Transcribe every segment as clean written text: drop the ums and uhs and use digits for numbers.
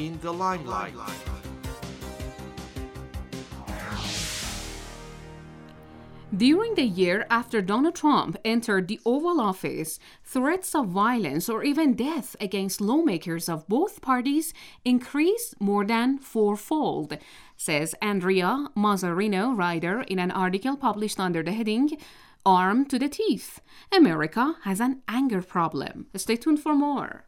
in the limelight. During the year after Donald Trump entered the Oval Office, threats of violence or even death against lawmakers of both parties increased more than fourfold, says Andrea Mazzarino, writer, in an article published under the heading, Armed to the Teeth. America has an anger problem. Stay tuned for more.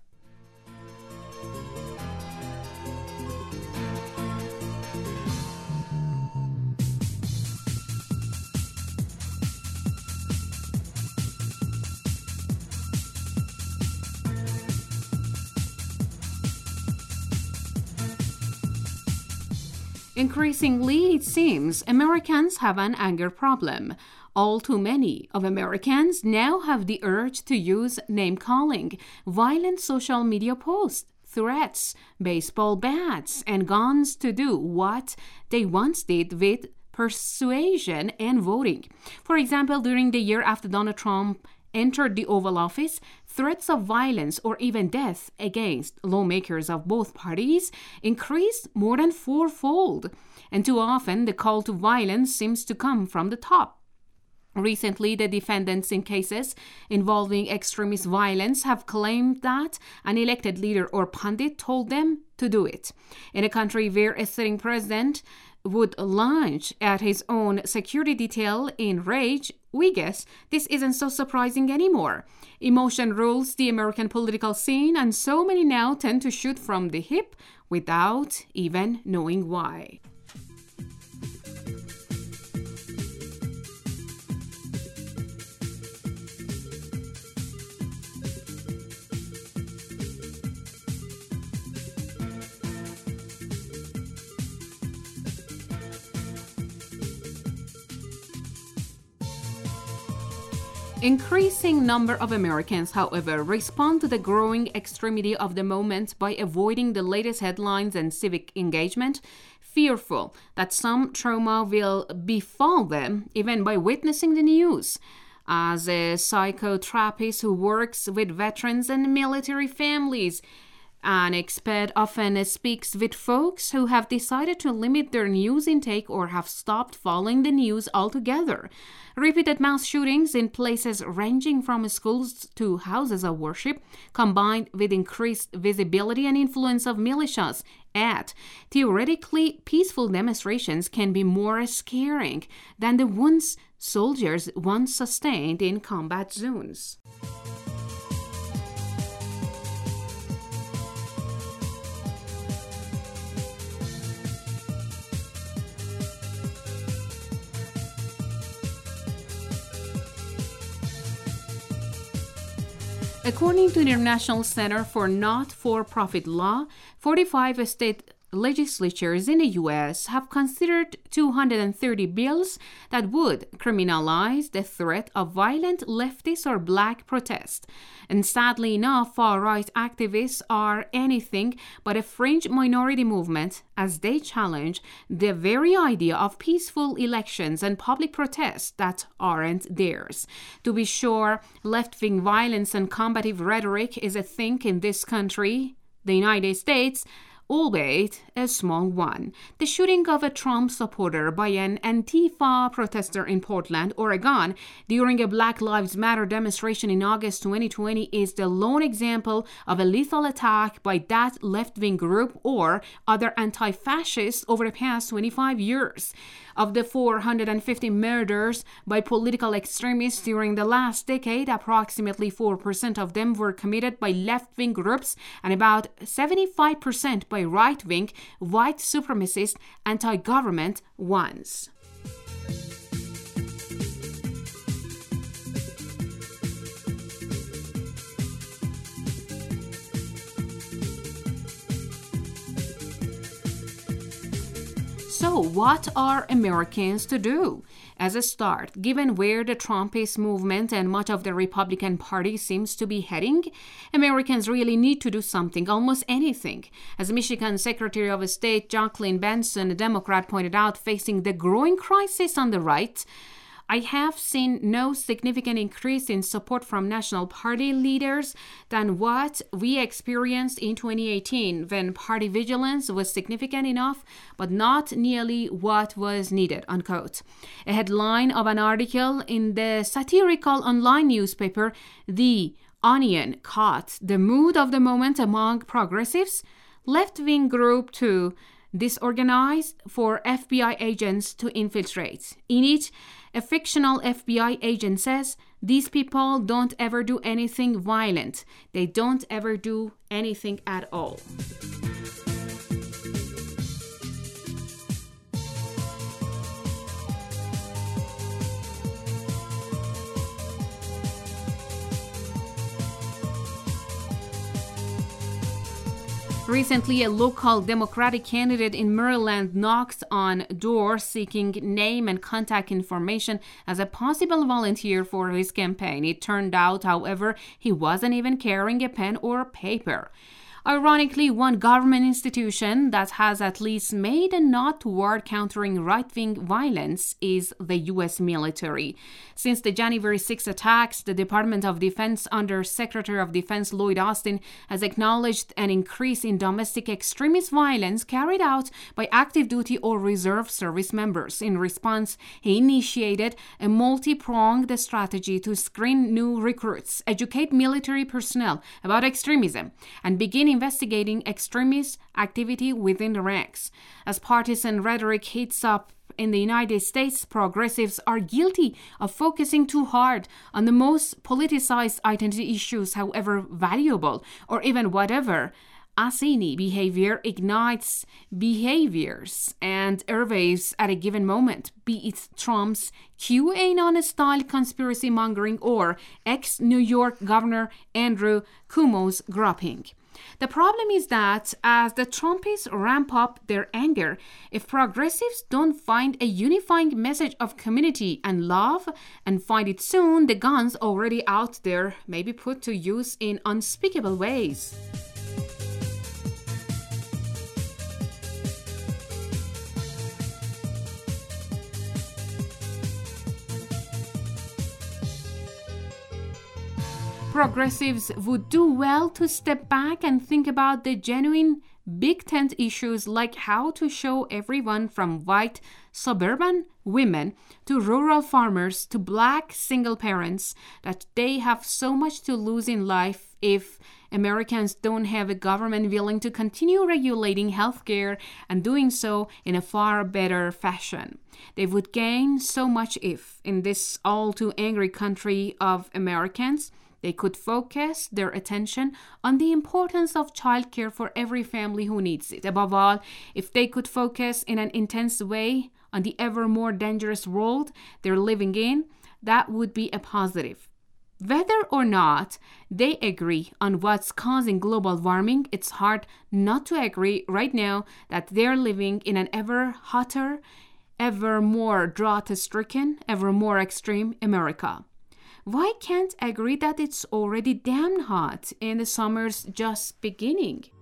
Increasingly, it seems, Americans have an anger problem. All too many of Americans now have the urge to use name-calling, violent social media posts, threats, baseball bats, and guns to do what they once did with persuasion and voting. For example, during the year after Donald Trump entered the Oval Office, threats of violence or even death against lawmakers of both parties increased more than fourfold. And too often, the call to violence seems to come from the top. Recently, the defendants in cases involving extremist violence have claimed that an elected leader or pundit told them to do it. In a country where a sitting president would lunge at his own security detail in rage, we guess this isn't so surprising anymore. Emotion rules the American political scene, and so many now tend to shoot from the hip without even knowing why. Increasing number of Americans, however, respond to the growing extremity of the moment by avoiding the latest headlines and civic engagement, fearful that some trauma will befall them even by witnessing the news. As a psychotherapist who works with veterans and military families, an expert often speaks with folks who have decided to limit their news intake or have stopped following the news altogether. Repeated mass shootings in places ranging from schools to houses of worship, combined with increased visibility and influence of militias at theoretically peaceful demonstrations, can be more scaring than the wounds soldiers once sustained in combat zones. According to the International Center for Not-for-Profit Law, 45 state legislatures in the U.S. have considered 230 bills that would criminalize the threat of violent leftist or black protest. And sadly enough, far-right activists are anything but a fringe minority movement as they challenge the very idea of peaceful elections and public protests that aren't theirs. To be sure, left-wing violence and combative rhetoric is a thing in this country, the United States, albeit a small one. The shooting of a Trump supporter by an Antifa protester in Portland, Oregon, during a Black Lives Matter demonstration in August 2020 is the lone example of a lethal attack by that left-wing group or other anti-fascists over the past 25 years. Of the 450 murders by political extremists during the last decade, approximately 4% of them were committed by left-wing groups and about 75% by right-wing, white supremacist, anti-government ones. So what are Americans to do? As a start, given where the Trumpist movement and much of the Republican Party seems to be heading, Americans really need to do something, almost anything. As Michigan Secretary of State Jacqueline Benson, a Democrat, pointed out, facing the growing crisis on the right, I have seen no significant increase in support from National Party leaders than what we experienced in 2018, when party vigilance was significant enough, but not nearly what was needed, unquote. A headline of an article in the satirical online newspaper, The Onion, caught the mood of the moment among progressives, left-wing group to disorganized for FBI agents to infiltrate. In it, a fictional FBI agent says, "These people don't ever do anything violent. They don't ever do anything at all." Recently, a local Democratic candidate in Maryland knocked on doors seeking name and contact information as a possible volunteer for his campaign. It turned out, however, he wasn't even carrying a pen or paper. Ironically, one government institution that has at least made a nod toward countering right-wing violence is the U.S. military. Since the January 6 attacks, the Department of Defense Under Secretary of Defense Lloyd Austin has acknowledged an increase in domestic extremist violence carried out by active duty or reserve service members. In response, he initiated a multi-pronged strategy to screen new recruits, educate military personnel about extremism, and begin investigating extremist activity within the ranks. As partisan rhetoric heats up in the United States, progressives are guilty of focusing too hard on the most politicized identity issues, however valuable or even whatever. Asini behavior ignites behaviors and airwaves at a given moment, be it Trump's QAnon-style conspiracy mongering or ex-New York Governor Andrew Cuomo's groping. The problem is that as the Trumpists ramp up their anger, if progressives don't find a unifying message of community and love and find it soon, the guns already out there may be put to use in unspeakable ways. Progressives would do well to step back and think about the genuine big tent issues, like how to show everyone from white suburban women to rural farmers to black single parents that they have so much to lose in life if Americans don't have a government willing to continue regulating healthcare and doing so in a far better fashion. They would gain so much if, in this all too angry country of Americans, they could focus their attention on the importance of childcare for every family who needs it. Above all, if they could focus in an intense way on the ever more dangerous world they're living in, that would be a positive. Whether or not they agree on what's causing global warming, it's hard not to agree right now that they're living in an ever hotter, ever more drought-stricken, ever more extreme America. Why can't agree that it's already damn hot and the summer's just beginning?